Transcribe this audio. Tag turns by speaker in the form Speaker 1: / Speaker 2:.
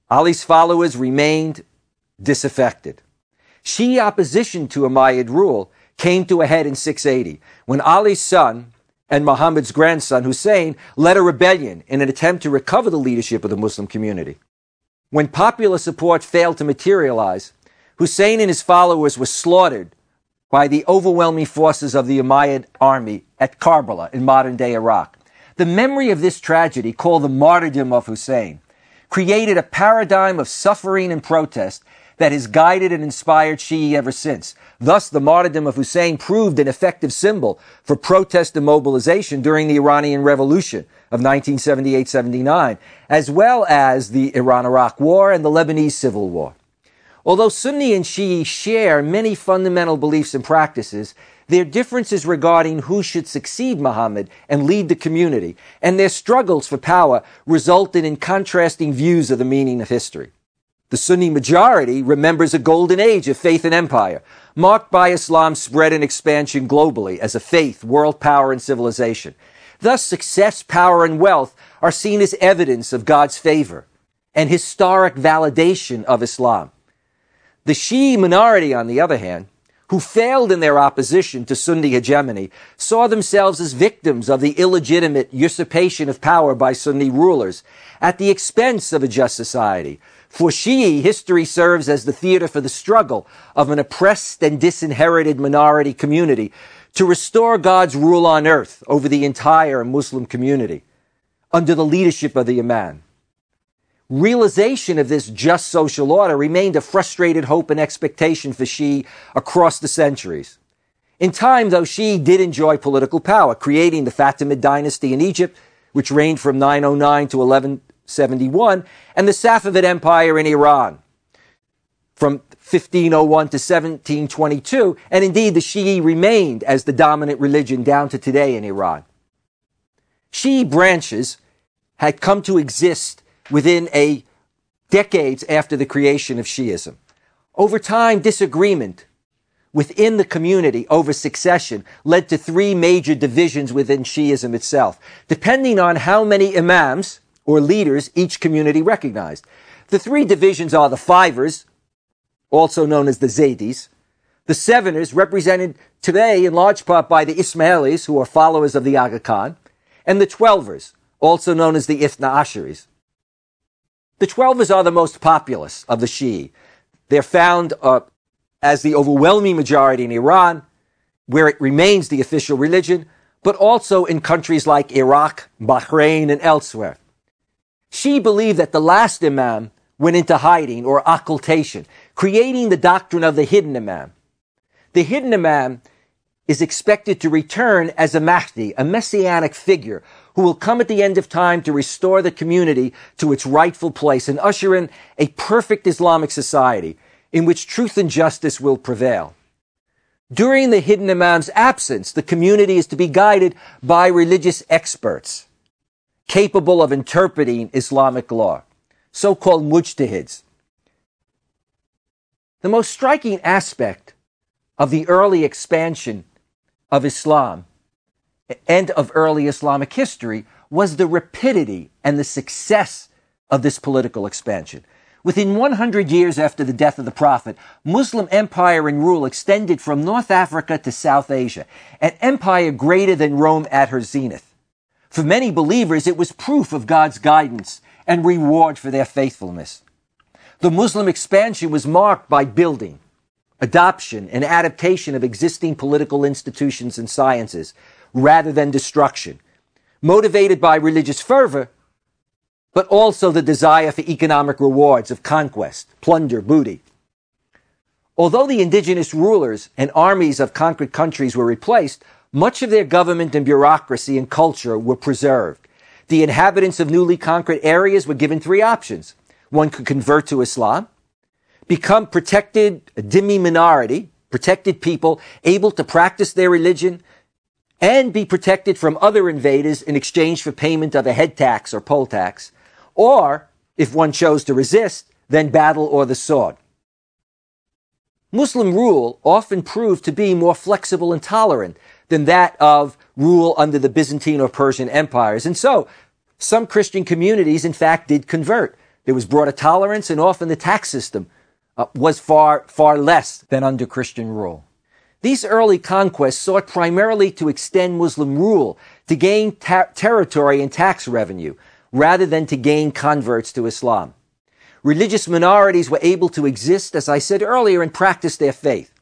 Speaker 1: Ali's followers remained disaffected. Shi'i opposition to Umayyad rule came to a head in 680 when Ali's son and Muhammad's grandson Hussein led a rebellion in an attempt to recover the leadership of the Muslim community. When popular support failed to materialize, Hussein and his followers were slaughtered by the overwhelming forces of the Umayyad army at Karbala in modern-day Iraq. The memory of this tragedy, called the martyrdom of Hussein, created a paradigm of suffering and protest that has guided and inspired Shi'i ever since. Thus, the martyrdom of Hussein proved an effective symbol for protest and mobilization during the Iranian Revolution of 1978-79, as well as the Iran-Iraq War and the Lebanese Civil War. Although Sunni and Shi'i share many fundamental beliefs and practices, their differences regarding who should succeed Muhammad and lead the community, and their struggles for power resulted in contrasting views of the meaning of history. The Sunni majority remembers a golden age of faith and empire, marked by Islam's spread and expansion globally as a faith, world power, and civilization. Thus, success, power, and wealth are seen as evidence of God's favor and historic validation of Islam. The Shi'i minority, on the other hand, who failed in their opposition to Sunni hegemony, saw themselves as victims of the illegitimate usurpation of power by Sunni rulers at the expense of a just society. For Shi'i, history serves as the theater for the struggle of an oppressed and disinherited minority community to restore God's rule on earth over the entire Muslim community under the leadership of the Imam. Realization of this just social order remained a frustrated hope and expectation for Shi'i across the centuries. In time, though, Shi'i did enjoy political power, creating the Fatimid dynasty in Egypt, which reigned from 909 to 1171, and the Safavid Empire in Iran from 1501 to 1722, and indeed the Shi'i remained as the dominant religion down to today in Iran. Shi'i branches had come to exist within decades after the creation of Shi'ism. Over time, disagreement within the community over succession led to three major divisions within Shi'ism itself, depending on how many imams or leaders each community recognized. The three divisions are the Fivers, also known as the Zaydis, the Seveners, represented today in large part by the Ismailis, who are followers of the Aga Khan, and the Twelvers, also known as the Ithna Asharis. The Twelvers are the most populous of the Shi'i. They're found as the overwhelming majority in Iran, where it remains the official religion, but also in countries like Iraq, Bahrain, and elsewhere. Shi'i believe that the last Imam went into hiding or occultation, creating the doctrine of the hidden Imam. The hidden Imam is expected to return as a Mahdi, a messianic figure, who will come at the end of time to restore the community to its rightful place and usher in a perfect Islamic society in which truth and justice will prevail. During the hidden Imam's absence, the community is to be guided by religious experts capable of interpreting Islamic law, so-called mujtahids. The most striking aspect of the early expansion of Islam and of early Islamic history was the rapidity and the success of this political expansion. Within 100 years after the death of the Prophet, Muslim empire and rule extended from North Africa to South Asia, an empire greater than Rome at her zenith. For many believers, it was proof of God's guidance and reward for their faithfulness. The Muslim expansion was marked by building, adoption, and adaptation of existing political institutions and sciences, rather than destruction, motivated by religious fervor, but also the desire for economic rewards of conquest, plunder, booty. Although the indigenous rulers and armies of conquered countries were replaced, much of their government and bureaucracy and culture were preserved. The inhabitants of newly conquered areas were given three options. One could convert to Islam, become protected, a dhimmi minority, protected people, able to practice their religion, and be protected from other invaders in exchange for payment of a head tax or poll tax, or, if one chose to resist, then battle or the sword. Muslim rule often proved to be more flexible and tolerant than that of rule under the Byzantine or Persian empires, and so some Christian communities, in fact, did convert. There was broader tolerance, and often the tax system was far less than under Christian rule. These early conquests sought primarily to extend Muslim rule, to gain territory and tax revenue, rather than to gain converts to Islam. Religious minorities were able to exist, as I said earlier, and practice their faith.